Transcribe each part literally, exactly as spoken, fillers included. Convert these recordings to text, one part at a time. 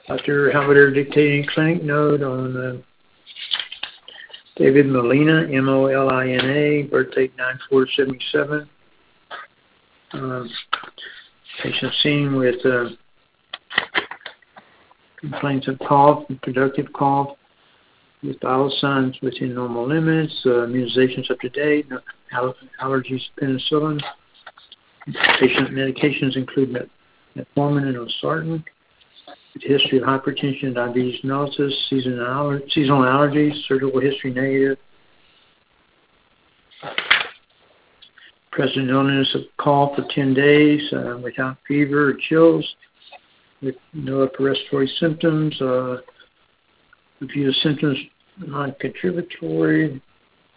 Doctor Halberder dictating clinic note on uh, David Molina, M O L I N A, birth date nine four seventy-seven. Um, patient seen with uh, complaints of cough, productive cough, with vital signs within normal limits, uh, immunizations up to date, no aller- allergies to penicillin. Patient medications include metformin and losartan. History of hypertension, diabetes mellitus, seasonal, aller- seasonal allergies, surgical history negative. Present illness of cough for ten days uh, without fever or chills, with no upper respiratory symptoms. Uh, review of symptoms non-contributory.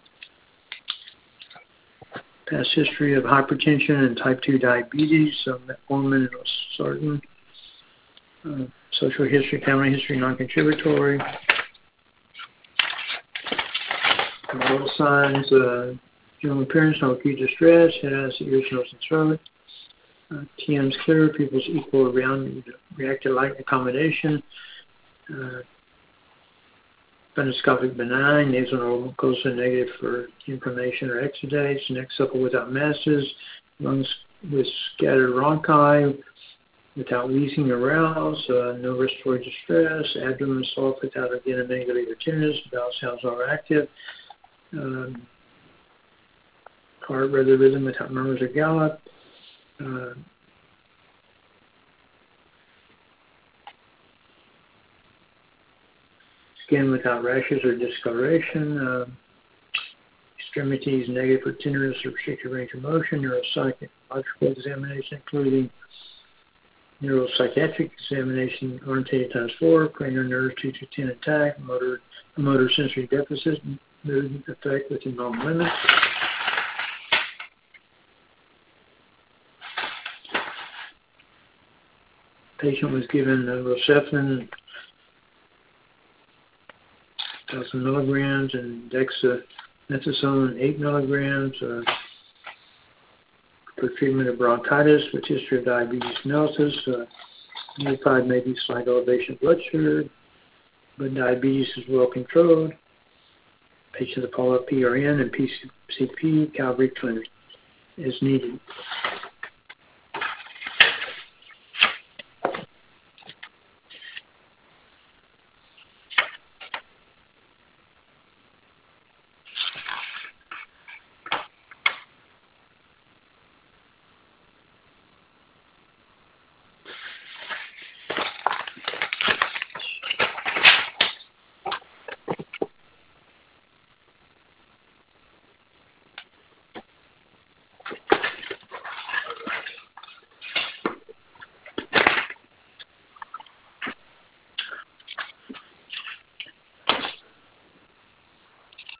Past history of hypertension and type two diabetes, uh, metformin and losartan. Uh, social history, family history, non-contributory. Vital signs, uh, general appearance, no acute distress, head, eyes, ears, nose, and throat. Uh, T M's clear, pupils equal around, react to light accommodation. Uh, Fundoscopic benign, nasal mucosa negative for inflammation or exudates, neck supple without masses, lungs with scattered bronchi, without wheezing or rouse, uh, no respiratory distress, abdomen soft without again negative or tenderness, bowel sounds are active, um, heart rather rhythm without murmurs or gallop, uh, skin without rashes or discoloration, uh, extremities negative for tenderness or restricted range of motion, neuropsychological examination including neuropsychiatric examination, orientated times four, cranial nerves two to ten intact, motor, motor sensory deficit, mood effect within normal limits. Patient was given uh, Rocephin, one thousand milligrams, and dexamethasone, eight milligrams, uh, for treatment of bronchitis with history of diabetes mellitus. Uh, Unified maybe slight elevation of blood sugar, but diabetes is well controlled. Patient to follow up P R N and P C P, Calvary Clinic, as needed.